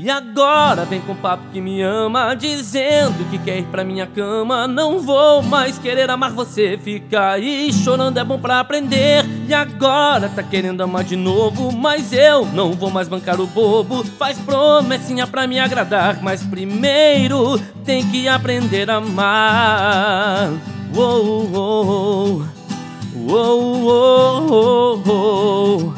E agora vem com papo que me ama, dizendo que quer ir pra minha cama. Não vou mais querer amar você, fica aí chorando, é bom pra aprender. E agora tá querendo amar de novo, mas eu não vou mais bancar o bobo. Faz promessinha pra me agradar, mas primeiro tem que aprender a amar. Uou, uou, uou, uou, uou, uou.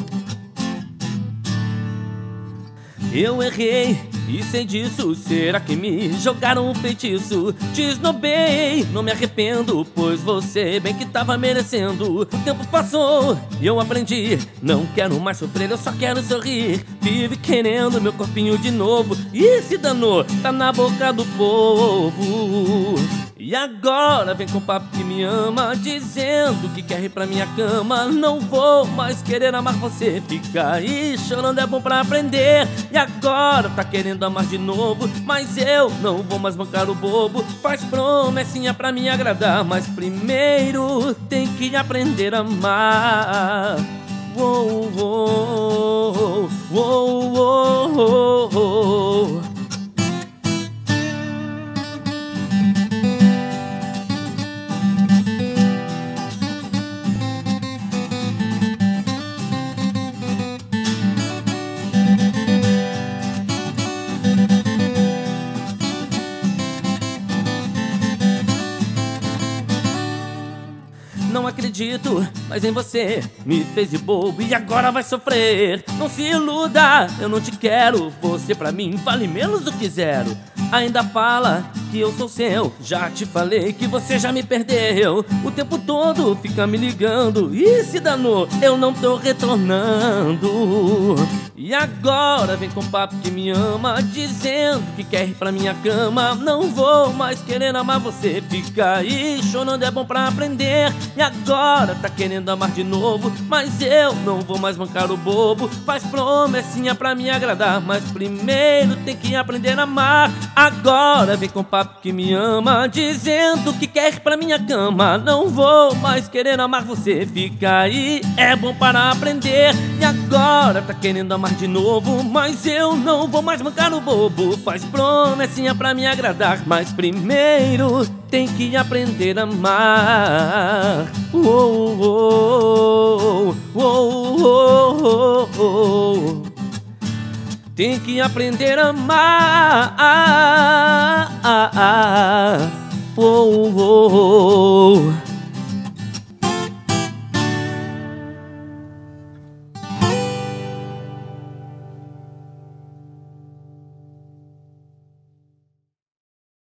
Eu errei e sei disso, será que me jogaram um feitiço? Te esnobei, não me arrependo, pois você bem que tava merecendo. O tempo passou e eu aprendi, não quero mais sofrer, eu só quero sorrir. Vive querendo meu corpinho de novo e se danou, tá na boca do povo. E agora vem com papo que me ama, dizendo que quer ir pra minha cama. Não vou mais querer amar você, fica aí chorando, é bom pra aprender. E agora tá querendo amar de novo, mas eu não vou mais bancar o bobo. Faz promessinha pra me agradar, mas primeiro tem que aprender a amar. Uou, uou, uou, uou, uou, uou. Não acredito, mas em você me fez de bobo e agora vai sofrer. Não se iluda, eu não te quero, você pra mim vale menos do que zero. Ainda fala que eu sou seu, já te falei que você já me perdeu. O tempo todo fica me ligando e se danou, eu não tô retornando. E agora vem com papo que me ama, dizendo que quer ir pra minha cama. Não vou mais querer amar você, fica aí chorando, é bom pra aprender. E agora tá querendo amar de novo, mas eu não vou mais bancar o bobo. Faz promessinha pra me agradar, mas primeiro tem que aprender a amar. Agora vem com papo que me ama, dizendo que quer ir pra minha cama. Não vou mais querer amar você, fica aí, é bom para aprender. E agora tá querendo amar de novo, mas eu não vou mais bancar o bobo. Faz promessinha pra me agradar, mas primeiro tem que aprender a amar. Uou, uou, uou, uou, uou. Tem que aprender a amar. Uou, uou.